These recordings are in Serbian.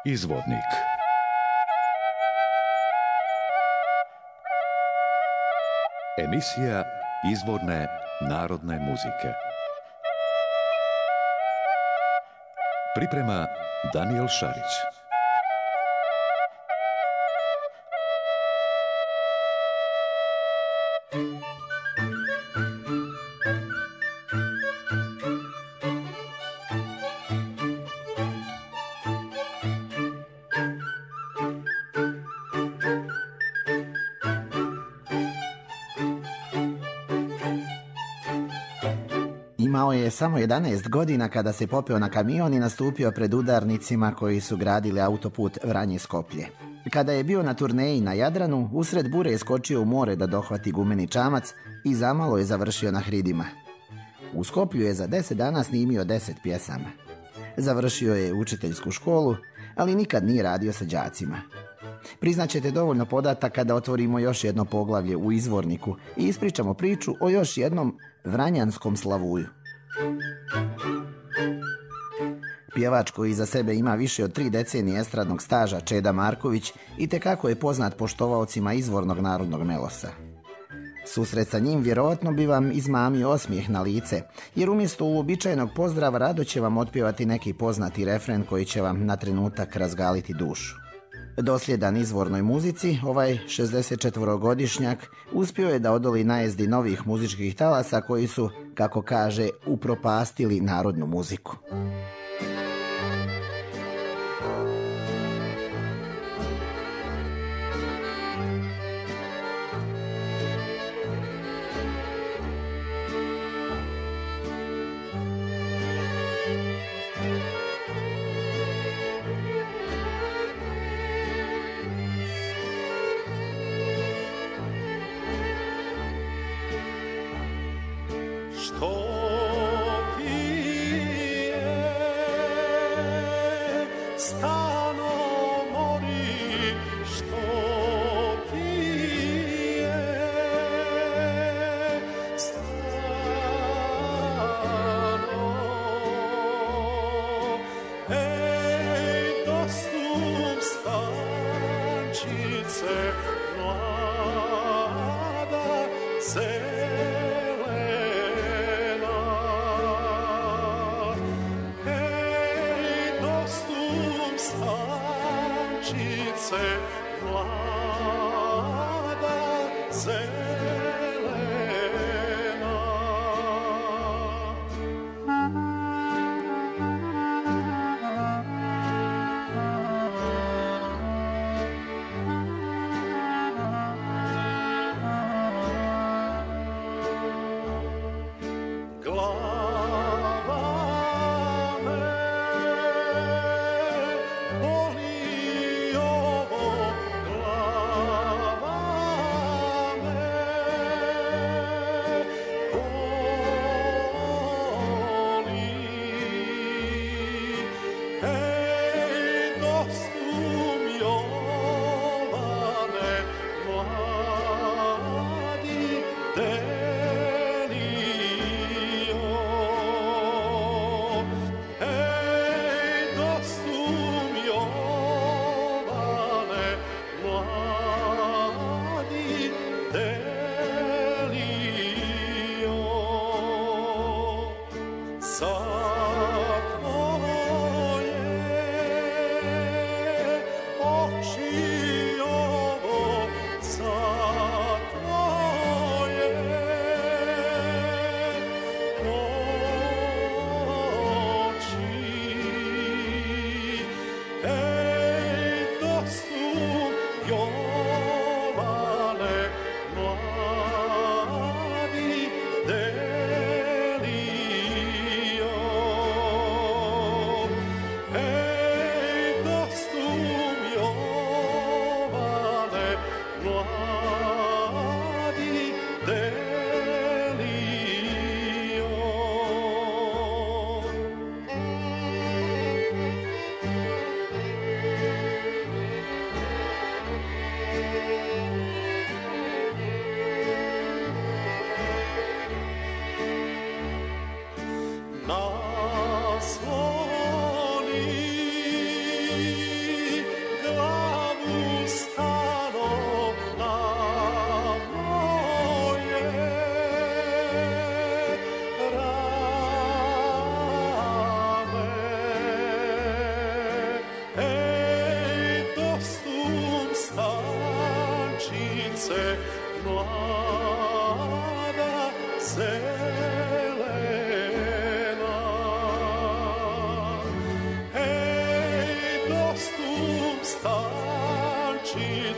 Izvornik. Emisija izvorne narodne muzike. Priprema Danijel Šarić. Imao je samo 11 godina kada se popeo na kamion i nastupio pred udarnicima koji su gradili autoput Vranje-Skoplje. Kada je bio na turneji na Jadranu, usred bure je skočio u more da dohvati gumeni čamac i zamalo je završio na hridima. U Skoplju je za 10 dana snimio 10 pjesama. Završio je učiteljsku školu, ali nikad nije radio sa đacima. Priznaćete dovoljno podataka da otvorimo još jedno poglavlje u izvorniku i ispričamo priču o još jednom vranjanskom slavuju. Pjevač koji iza sebe ima više od 3 decenije estradnog staža, Čeda Marković, itekako je poznat poštovaocima izvornog narodnog melosa. Susret sa njim vjerojatno bi vam izmamio osmijeh na lice, jer umjesto uobičajenog pozdrava rado će vam otpjevati neki poznati refren koji će vam na trenutak razgaliti dušu. Dosljedan izvornoj muzici, ovaj 64-godišnjak uspio je da odoli najezdi novih muzičkih talasa koji su, kako kaže, upropastili narodnu muziku.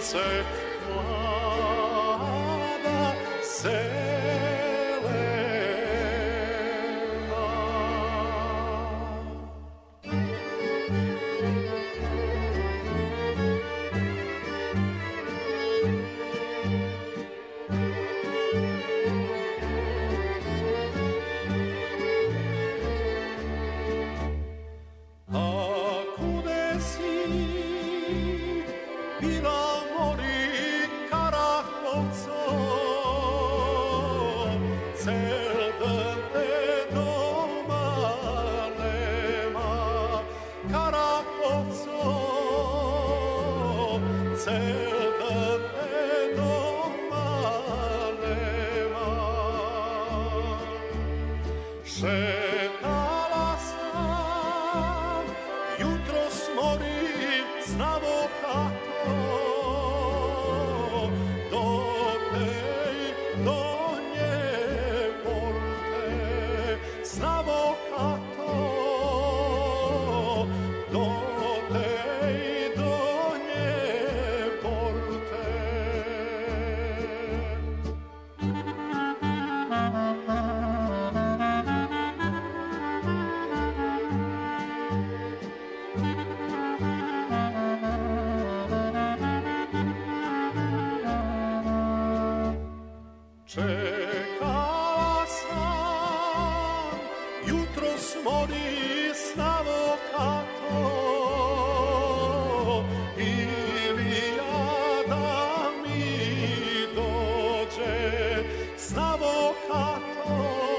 sunce mlada zelena. Šetala sam, jutros mori znamo kako, do tej donje porte, znamo kako, do tej donje porte. Čekala sam, jutros mori znamo kako, ili ja da mi dođe, znamo kako,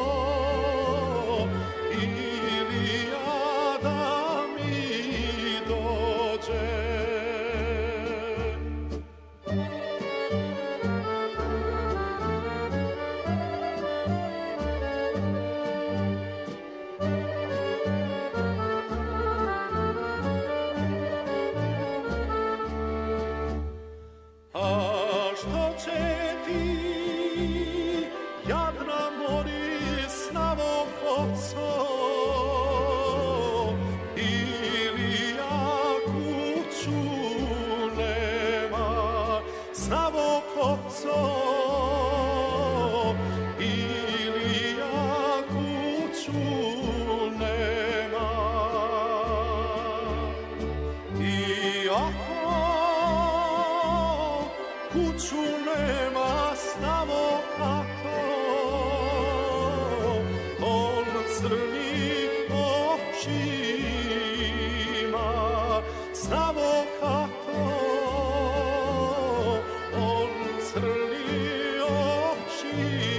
ili ja da mi dođe. Što će ti, jadna mori s novom ocom, ili ja kuću nema s novom ocom, ili ja kuću nema. I ako kuću nema, znamo kako, on crni očima, znamo kako, on crni očima.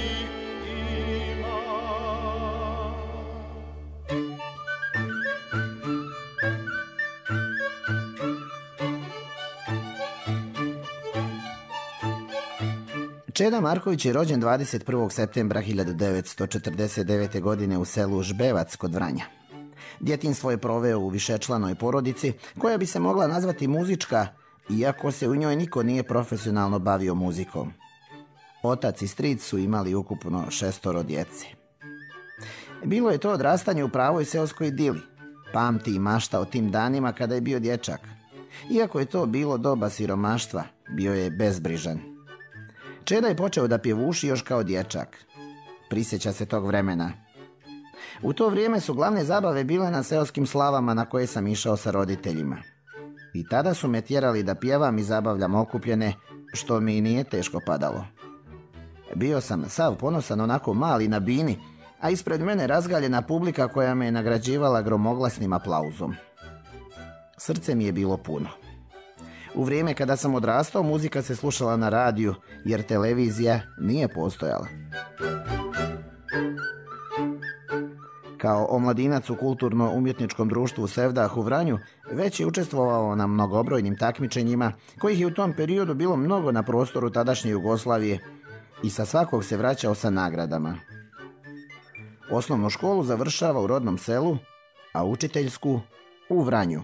Čeda Marković je rođen 21. septembra 1949. godine u selu Žbevac kod Vranja. Djetinjstvo je proveo u višečlanoj porodici koja bi se mogla nazvati muzička, iako se u njoj niko nije profesionalno bavio muzikom. Otac i stric su imali ukupno 6 djece. Bilo je to odrastanje u pravoj seoskoj idili. Pamti i mašta o tim danima kada je bio dječak. Iako je to bilo doba siromaštva, bio je bezbrižan. Čeda je počeo da pjevuši još kao dječak. Prisjeća se tog vremena. U to vrijeme su glavne zabave bile na seoskim slavama na koje sam išao sa roditeljima. I tada su me tjerali da pjevam i zabavljam okupljene, što mi nije teško padalo. Bio sam sav ponosan, onako mali na bini, a ispred mene razgaljena publika koja me je nagrađivala gromoglasnim aplauzom. Srce mi je bilo puno. U vrijeme kada sam odrastao, muzika se slušala na radiju, jer televizija nije postojala. Kao omladinac u kulturno-umjetničkom društvu Sevdah u Vranju, već je učestvovao na mnogobrojnim takmičenjima, kojih je u tom periodu bilo mnogo na prostoru tadašnje Jugoslavije, i sa svakog se vraćao sa nagradama. Osnovnu školu završava u rodnom selu, a učiteljsku u Vranju.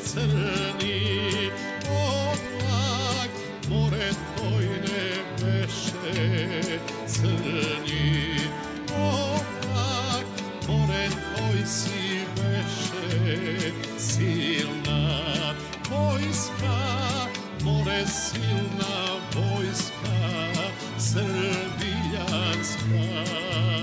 crni oblak, more tojne veše crni oblak, more toj si veše silna vojska, more silna vojska srbijanska.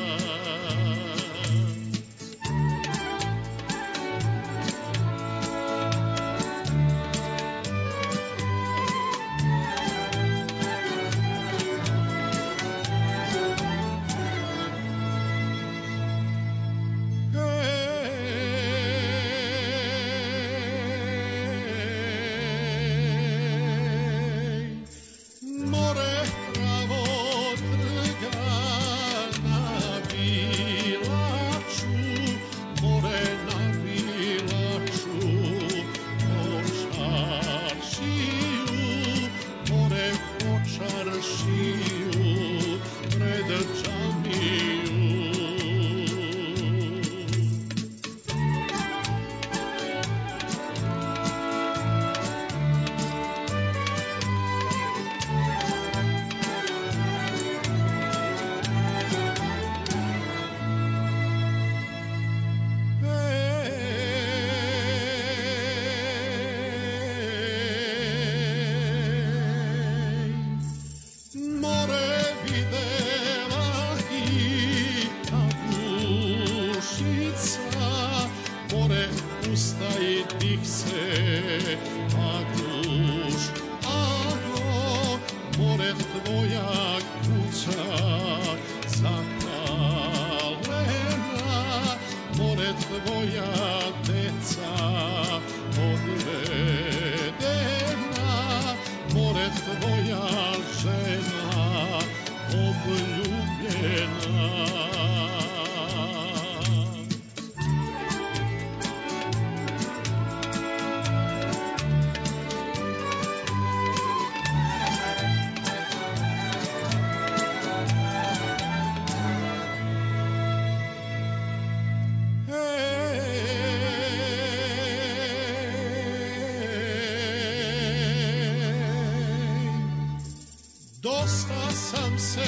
Dosta sam se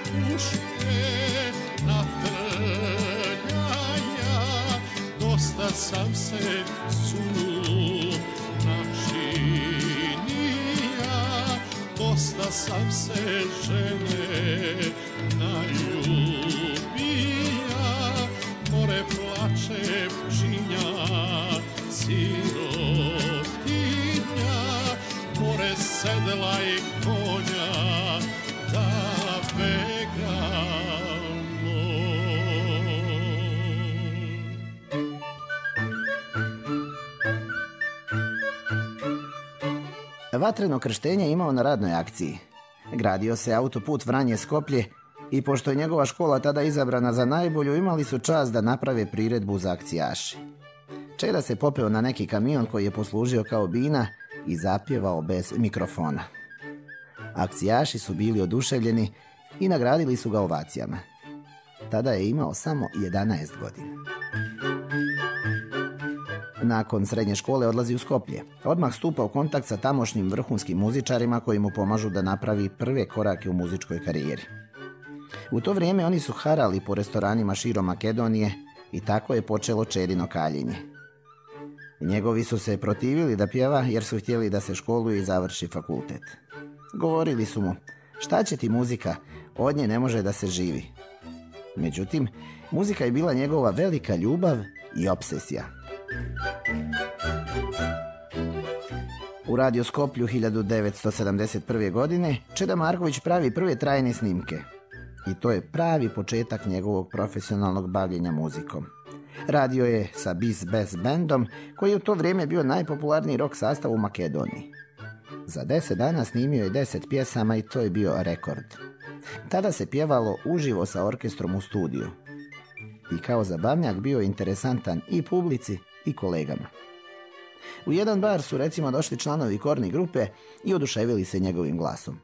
puške natrljaja, dosta sam se načinija, dosta sam se žene naljubija, more plače pčinja, sirotinja, more sedela i konja, da begamo. Vatreno krštenje imao na radnoj akciji. Gradio se autoput Vranje-Skoplje i pošto je njegova škola tada izabrana za najbolju, imali su čast da naprave priredbu za akcijaše. Čeda se popeo na neki kamion koji je poslužio kao bina i zapjevao bez mikrofona. Akcijaši su bili oduševljeni i nagradili su ga ovacijama. Tada je imao samo 11 godina. Nakon srednje škole odlazi u Skoplje. Odmah stupa u kontakt sa tamošnjim vrhunskim muzičarima koji mu pomažu da napravi prve korake u muzičkoj karijeri. U to vrijeme oni su harali po restoranima širom Makedonije i tako je počelo Čedino kaljenje. Njegovi su se protivili da pjeva jer su htjeli da se školuje i završi fakultet. Govorili su mu, šta će ti muzika, od nje ne može da se živi. Međutim, muzika je bila njegova velika ljubav i obsesija. U Radio Skoplju 1971. godine Čeda Marković pravi prve trajne snimke. I to je pravi početak njegovog profesionalnog bavljenja muzikom. Radio je sa Bis Bass Bandom, koji je u to vrijeme bio najpopularniji rock sastav u Makedoniji. Za 10 dana snimio je 10 pjesama i to je bio rekord. Tada se pjevalo uživo sa orkestrom u studiju. I kao zabavnjak bio interesantan i publici i kolegama. U jedan bar su recimo došli članovi Korni grupe i oduševili se njegovim glasom.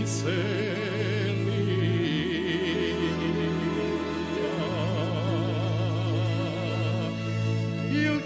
il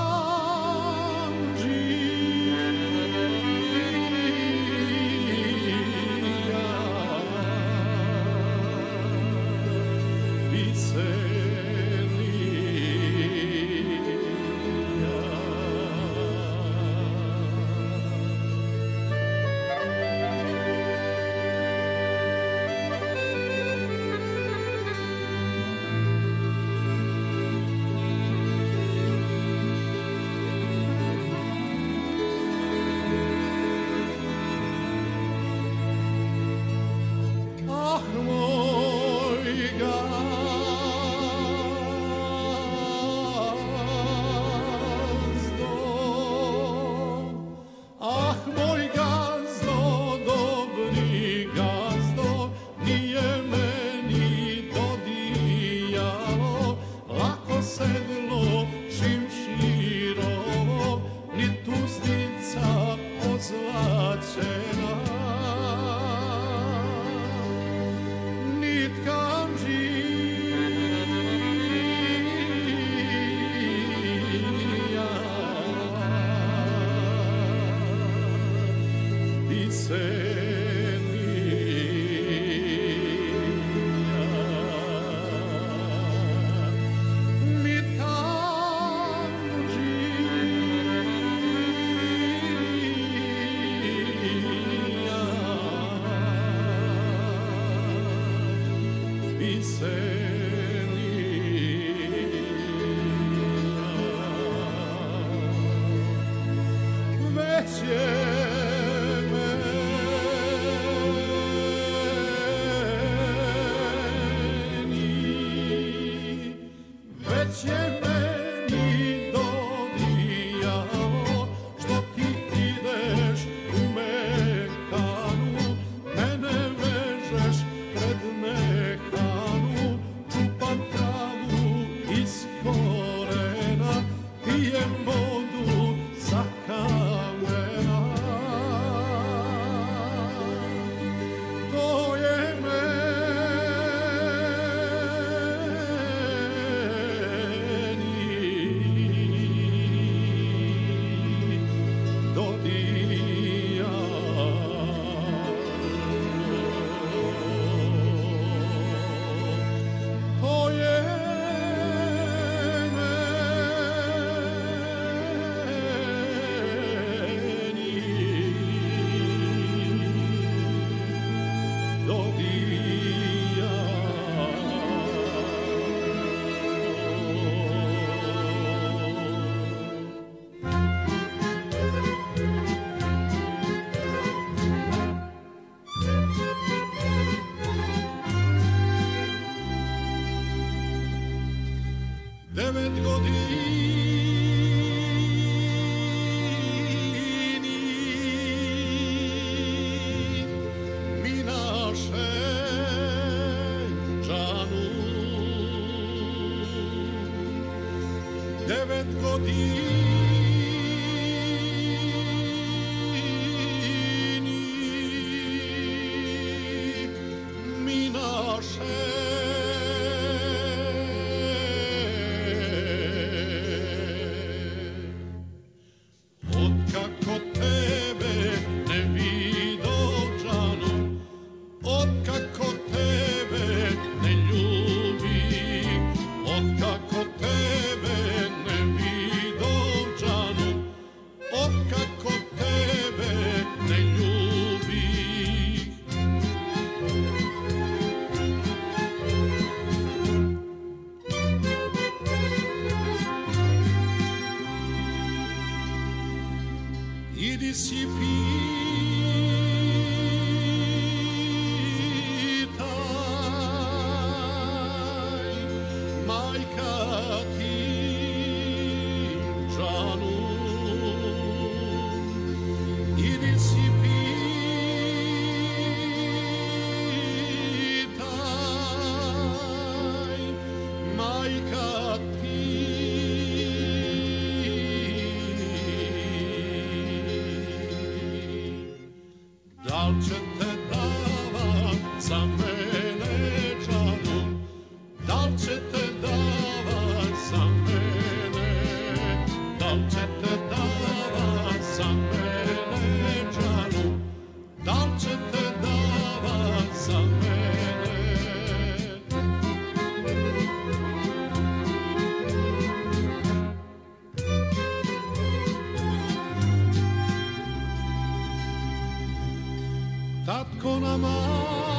moj gazdo, dobri gazdo, nije meni dodijalo lako sedlo šimširovo, ni tuzdica ozlačena, ni već je meni dodijalo što ti ideš u mekanu, mene vežeš pred mekanu, čupam travu iz korena, pijem vodu sa kamena. To je devet godini mi naše džanu, 9 godini mi naše otkako tebe ne vido džanu, otkako tebe ne ljubim, otkako tebe ne vido džanu, otkako tebe ne ljubim. Idi si pitaj, majka ti džanu. Idi si pitaj, majka ti da li ćete da tatko na majka,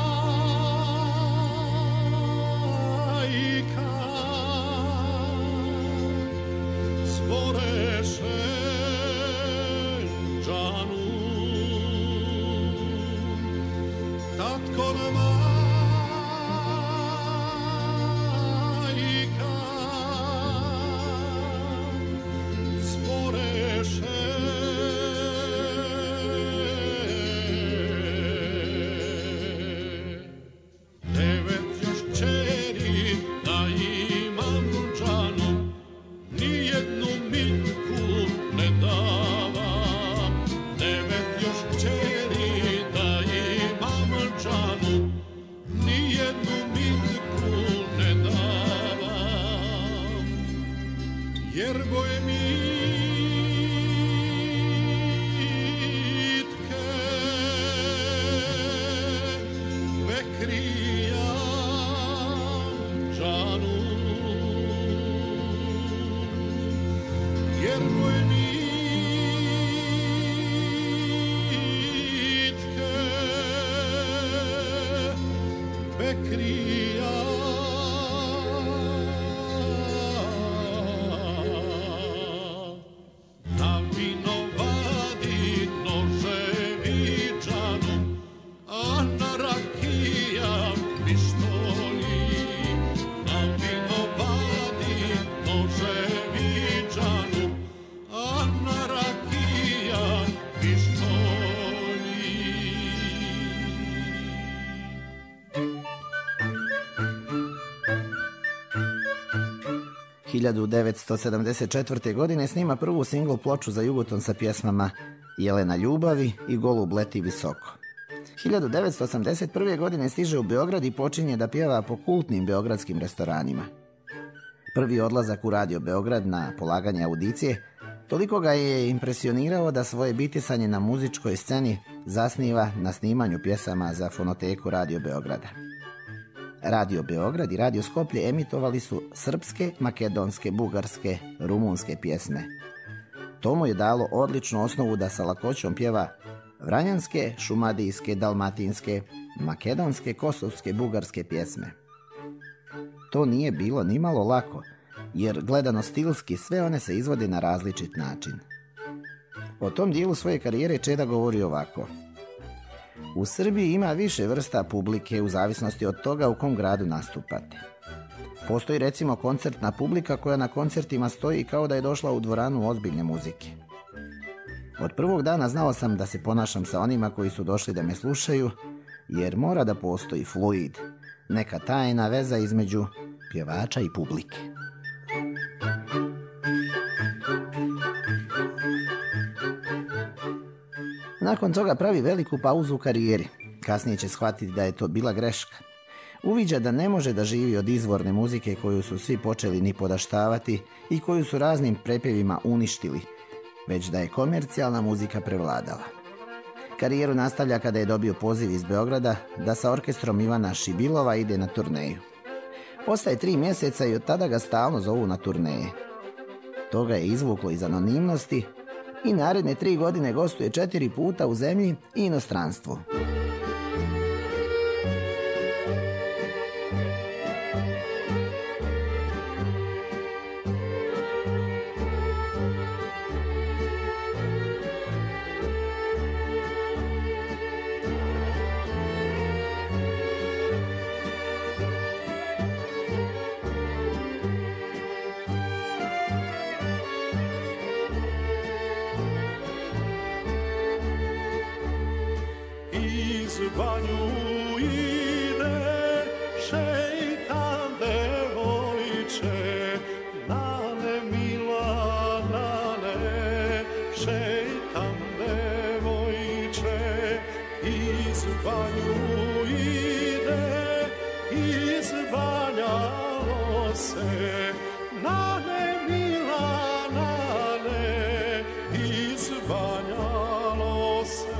zboreše džanu, tatko na majka, zboreše – 1974. godine snima prvu singl ploču za Jugoton sa pjesmama Jelena ljubavi i Golub leti visoko. 1981. godine stiže u Beograd i počinje da pjeva po kultnim beogradskim restoranima. Prvi odlazak u Radio Beograd na polaganje audicije toliko ga je impresionirao da svoje bitisanje na muzičkoj sceni zasniva na snimanju pjesama za fonoteku Radio Beograda. Radio Beograd i Radio Skoplje emitovali su srpske, makedonske, bugarske, rumunske pjesme. To mu je dalo odličnu osnovu da sa lakoćom pjeva vranjanske, šumadijske, dalmatinske, makedonske, kosovske, bugarske pjesme. To nije bilo nimalo lako, jer gledano stilski sve one se izvode na različit način. O tom dijelu svoje karijere Čeda govori ovako. U Srbiji ima više vrsta publike u zavisnosti od toga u kom gradu nastupate. Postoji recimo koncertna publika koja na koncertima stoji kao da je došla u dvoranu ozbiljne muzike. Od prvog dana znao sam da se ponašam sa onima koji su došli da me slušaju, jer mora da postoji fluid, neka tajna veza između pjevača i publike. Nakon toga pravi veliku pauzu u karijeri. Kasnije će shvatiti da je to bila greška. Uviđa da ne može da živi od izvorne muzike koju su svi počeli nipodaštavati i koju su raznim prepjevima uništili, već da je komercijalna muzika prevladala. Karijeru nastavlja kada je dobio poziv iz Beograda da sa orkestrom Ivana Šibilova ide na turneju. Ostaje 3 mjeseca i od tada ga stalno zovu na turneje. To ga je izvuklo iz anonimnosti i naredne 3 godine gostuje 4 puta u zemlji i inostranstvu. Banju ide šeitan devojče, nane mila, nane, šeitan devojče. Iz banju ide, izbanjalo se, nane mila, nane, izbanjalo se.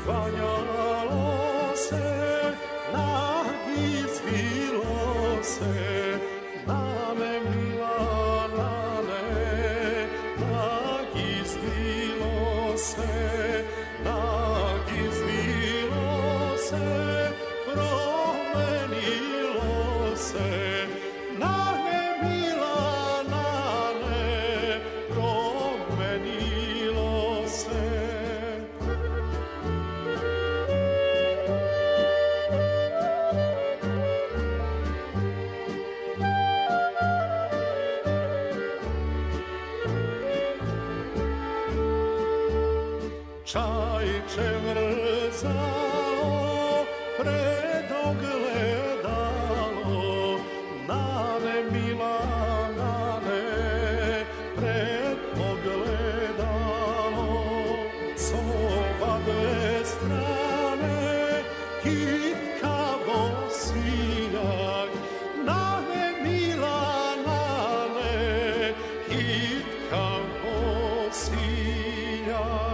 izvanjalo se, nagizdilo se, nane mila, nane, nagizdilo se, nagizdilo se, promenilo se, nane mila, nane, promenilo se. Čajče mrzalo pred ogledalo, nane mila, nane, pred ogledalo. S oba dve strane kitkavo svinjak, nane mila, nane, kitkavo svinjak.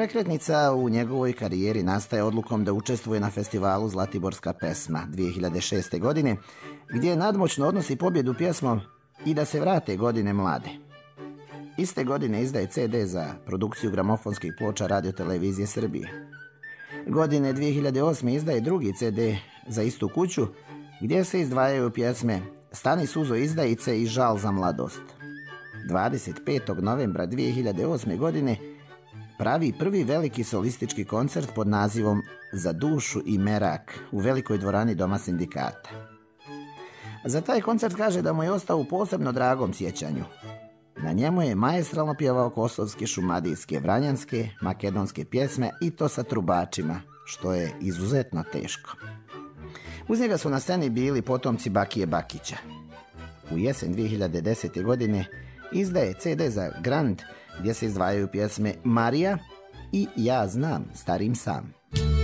Prekretnica u njegovoj karijeri nastaje odlukom da učestvuje na festivalu Zlatiborska pesma 2006. godine, gdje nadmoćno odnosi pobjedu pjesmom I da se vrate godine mlade. Iste godine izdaje CD za produkciju gramofonskih ploča Radiotelevizije Srbije. Godine 2008. izdaje drugi CD za istu kuću, gdje se izdvajaju pjesme Stani suzo izdajice i Žal za mladost. 25. novembra 2008. godine pravi prvi veliki solistički koncert pod nazivom Za dušu i merak u velikoj dvorani Doma sindikata. Za taj koncert kaže da mu je ostao u posebno dragom sjećanju. Na njemu je maestralno pjevao kosovske, šumadijske, vranjanske, makedonske pjesme i to sa trubačima, što je izuzetno teško. Uz njega su na sceni bili potomci Bakije Bakića. U jesen 2010. godine izdaje CD za Grand, gdje se izdvajaju pjesme Marija i Ja znam, starim sam.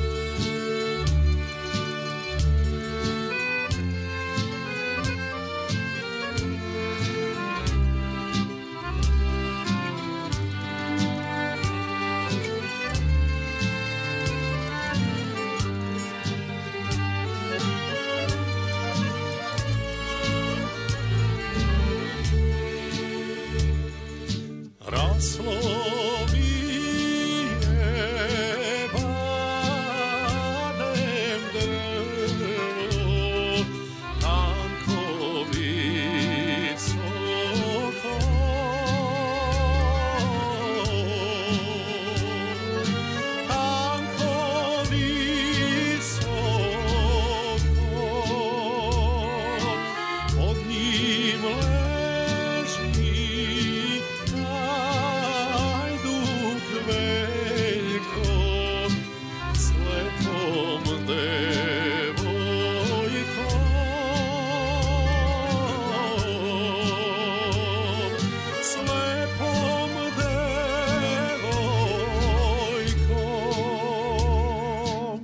Raslo mi je badem drvo, tanko visoko, tanko visoko, pod njim leži veljko s lepom devojkom, s lepom devojkom.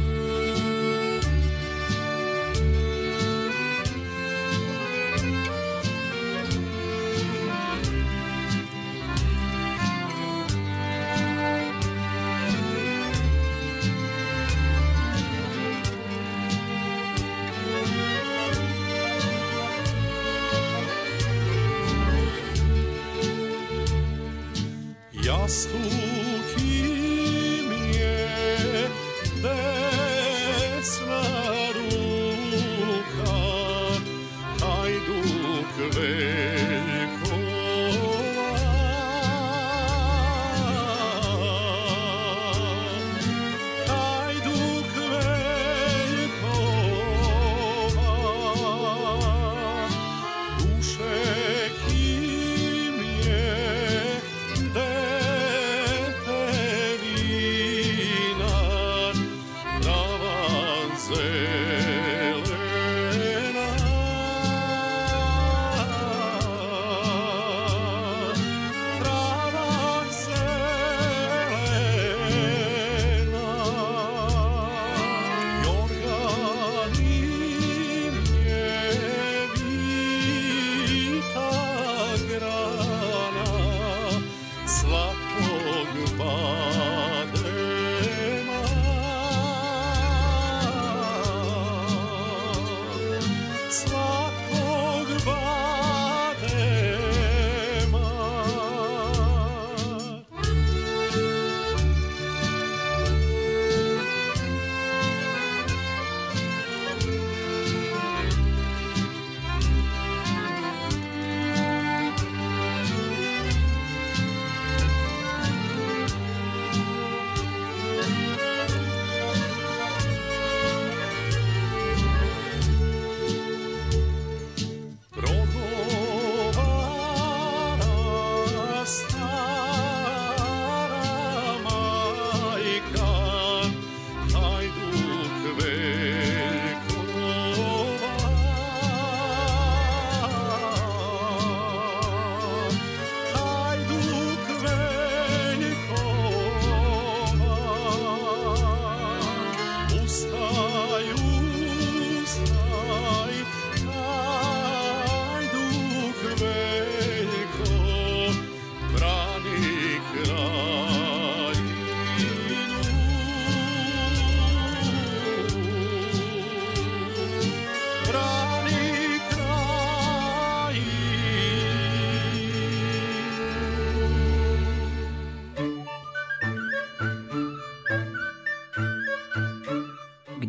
Jastuk im je desna ruka, hajduk veljkova, hajduk veljkova, dušek im je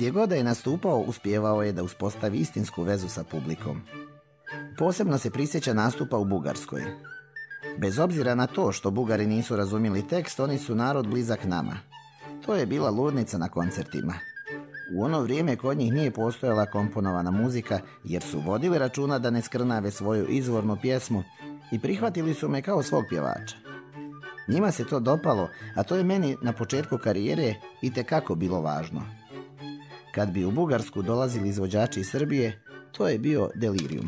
Gdje god da je nastupao, uspijevao je da uspostavi istinsku vezu sa publikom. Posebno se prisjeća nastupa u Bugarskoj. Bez obzira na to što Bugari nisu razumjeli tekst, oni su narod blizak nama. To je bila ludnica na koncertima. U ono vrijeme kod njih nije postojala komponovana muzika, jer su vodili računa da ne skrnave svoju izvornu pjesmu i prihvatili su me kao svog pjevača. Njima se to dopalo, a to je meni na početku karijere itekako bilo važno. Kad bi u Bugarsku dolazili izvođači iz Srbije, to je bio delirium.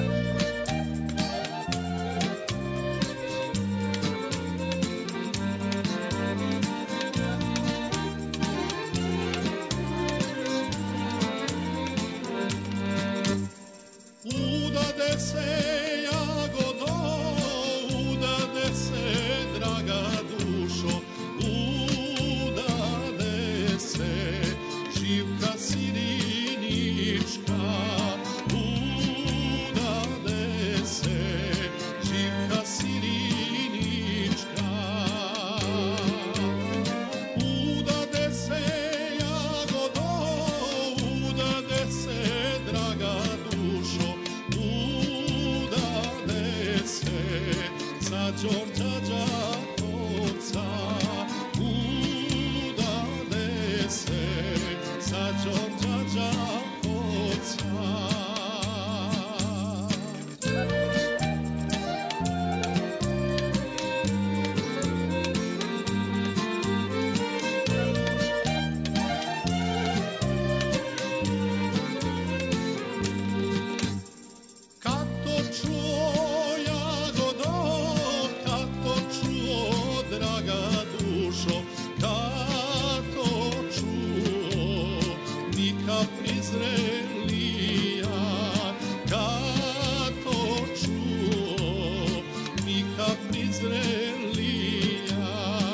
Udade se jagodo, udade se draga dušo, udade se Živka Sirinička, udade se Živka Sirinička. Udade se jagodo, udade se draga dušo, udade se za Đorđa Đakovca, udade se za Đorđa Đakovca. Kad to čuo jagodo, kad to čuo draga dušo, kad to čuo Nika Prizrelija, kad to čuo Nika Prizrelija.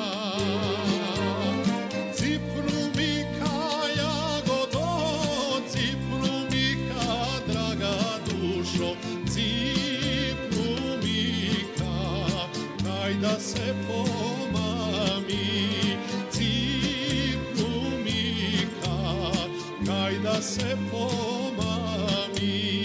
Cipru Mika jagodo, cipru Mika draga dušo, cipru Mika, daj da se pomami, cipru Mika, daj da se pomami.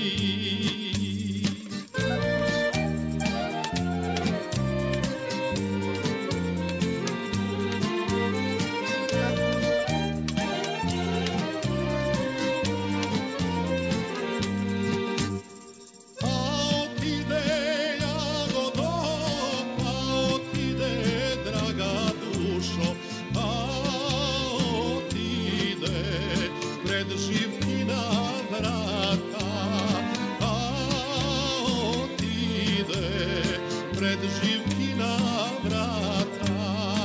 Pa otide jagodo, pa otide draga dušo, pa otide pred Živkina vrata, pa otide pred Živkina vrata.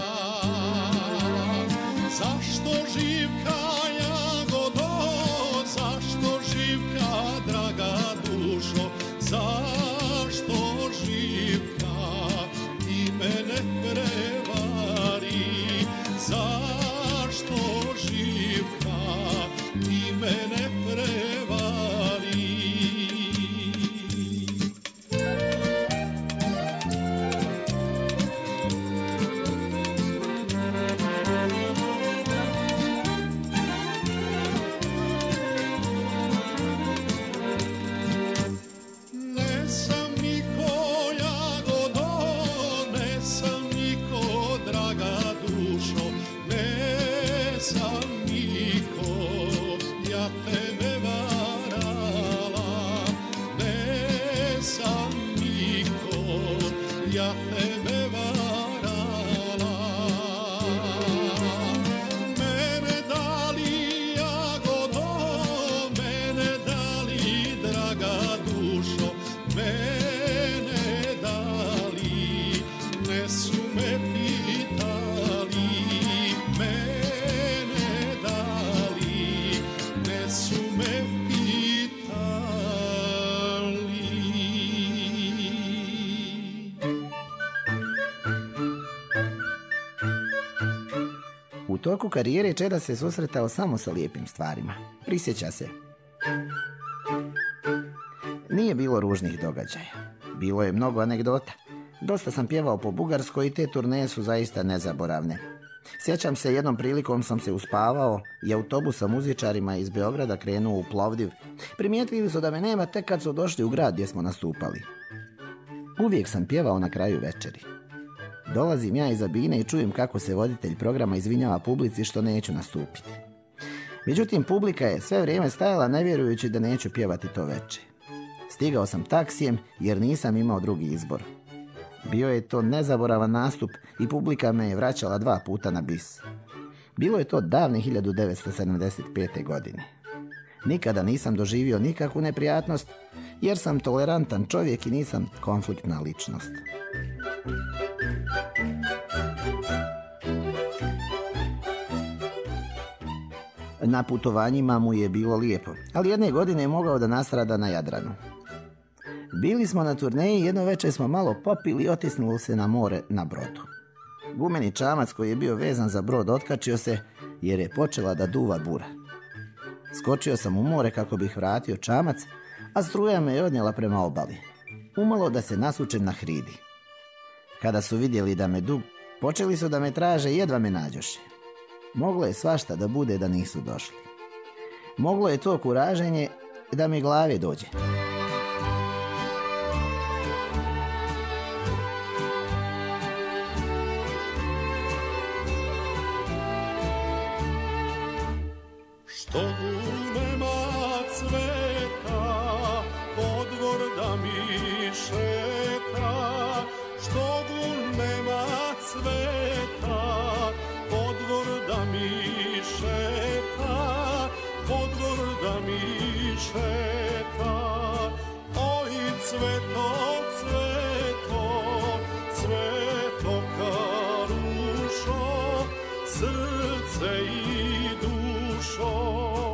Zašto Živka jagodo, zašto Živka draga dušo, zašto Živka ti mene prevari, zašto Živka ti mene prevari. Ne sam niko jagodo, ne sam niko draga dušo, ne sam niko, ja tebe varala, ne sam niko, ja tebe varala. Mene dali jagodo, mene dali draga dušo, mene dali, ne su me pitali, mene dali, ne su me pitali. U toku karijere Čeda se susretao samo sa lijepim stvarima. Prisjeća se. Nije bilo ružnih događaja. Bilo je mnogo anegdota. Dosta sam pjevao po Bugarskoj i te turneje su zaista nezaboravne. Sjećam se, jednom prilikom sam se uspavao i autobus sa muzičarima iz Beograda krenuo u Plovdiv. Primijetili su da me nema tek kad su došli u grad gdje smo nastupali. Uvijek sam pjevao na kraju večeri. Dolazim ja iza bine i čujem kako se voditelj programa izvinjava publici što neću nastupiti. Međutim, publika je sve vrijeme stajala ne vjerujući da neću pjevati to večer. Stigao sam taksijem jer nisam imao drugi izbor. Bio je to nezaboravan nastup i publika me je vraćala 2 puta na bis. Bilo je to davne 1975. godine. Nikada nisam doživio nikakvu neprijatnost jer sam tolerantan čovjek i nisam konfliktna ličnost. Na putovanjima mu je bilo lijepo, ali jedne godine je mogao da nastrada na Jadranu. Bili smo na turneji i jedno večer smo malo popili i otisnulo se na more na brodu. Gumeni čamac koji je bio vezan za brod otkačio se jer je počela da duva bura. Skočio sam u more kako bih vratio čamac, a struja me je odnijela prema obali. Umalo da se nasučem na hridi. Kada su vidjeli da me dug, počeli su da me traže i jedva me nađoše. Moglo je svašta da bude da nisu došli. Moglo je to kuraženje da mi glave dođe. Što nema cveta, podvor da mi šeta. Što nema cveta, podvor da mi šeta. Podvor da mi šeta. Oj, cveto, cveto, cveto karušo, srce i dušo.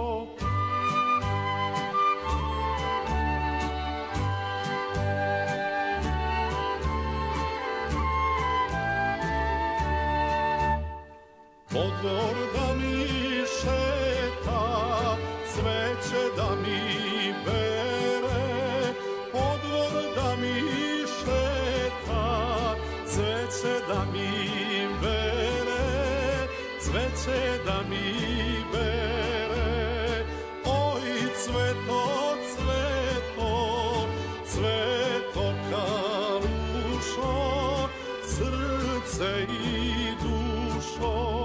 Podvor da mi šeta, cveće da mi bere. Podvor da mi šeta, cveće da mi bere. Cveće da mi bere. Oj, cveto, cveto, cveto karušo, srce i dušo.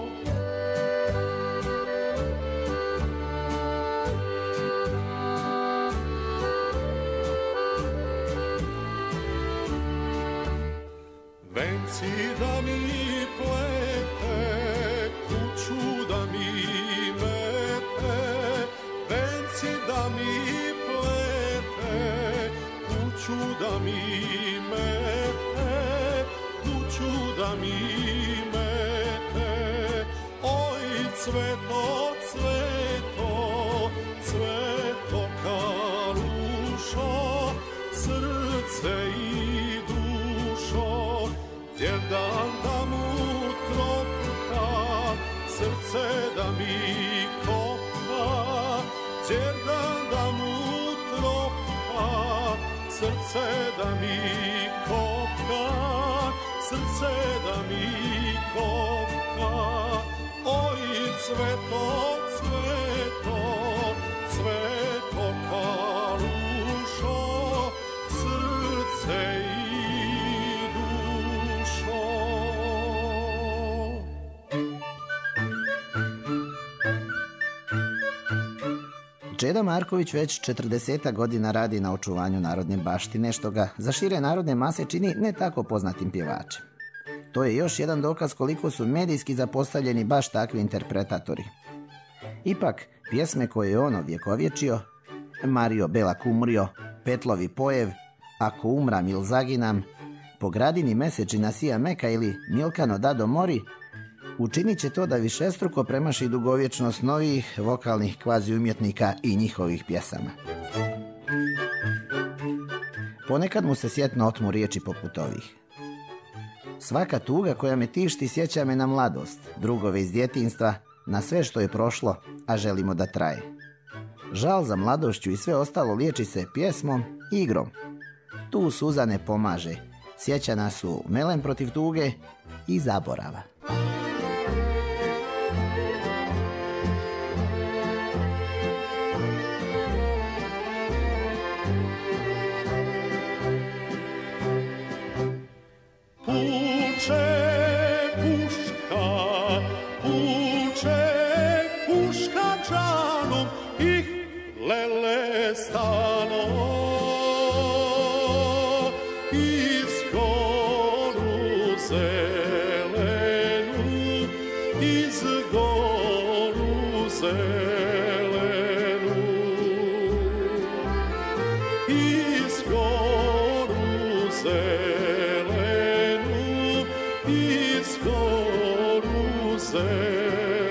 Venci da mi plete, kuću da mi mete. Venci da mi plete, kuću da mi mete. Kuću da mi mete. Oj, cveto, cveto, cveto karušo, srce i dušo. Jedan da mu tropka, srce da mi kopka. Jedan da mu tropka, srce da mi kopka. Srce da mi kopka. Oj, cveto, cveto, cveto karušo, srce i dušo. Čeda Marković već 40 godina radi na očuvanju narodne baštine, što ga za šire narodne mase čini ne tako poznatim pjevačem. To je još jedan dokaz koliko su medijski zapostavljeni baš takvi interpretatori. Ipak, pjesme koje je on ovjekovječio, Mario Bela kumrio, Petlovi pojev, Ako umram il zaginam, Po gradini mesečina sija meka ili Milkano dado mori, učinit će to da višestruko premaši dugovječnost novih vokalnih kvazi umjetnika i njihovih pjesama. Ponekad mu se sjetno otmu riječi poput ovih. Svaka tuga koja me tišti sjeća me na mladost, drugove iz djetinjstva, na sve što je prošlo, a želimo da traje. Žal za mladošću i sve ostalo liječi se pjesmom i igrom. Tu suza ne pomaže, sjeća nas su melem protiv tuge i zaborava. puče puška džanom i lele stano iz goru zelenu, iz goru zelenu, iz goru zelenu, iz goru zelenu.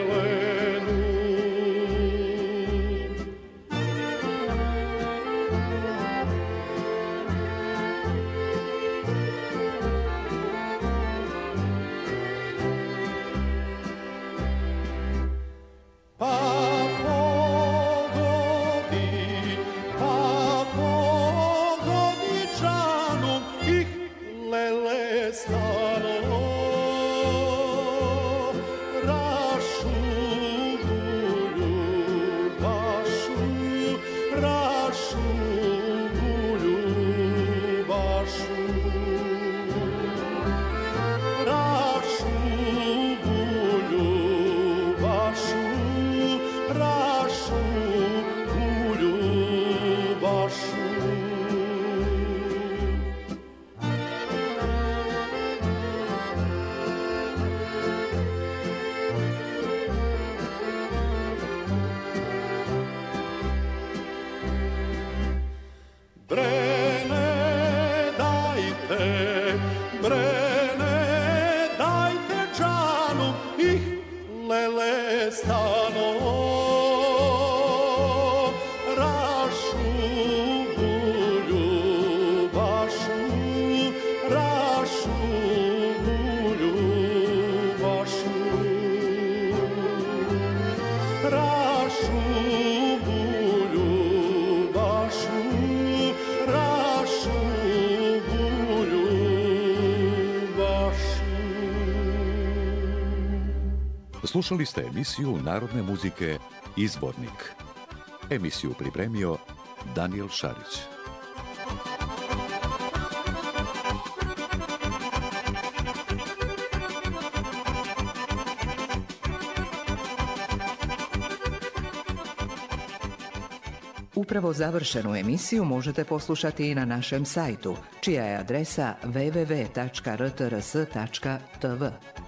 Slušali ste emisiju narodne muzike Izvornik. Emisiju pripremio Daniel Šarić. Upravo završenu emisiju možete poslušati i na našem sajtu, čija je adresa www.rtrs.tv.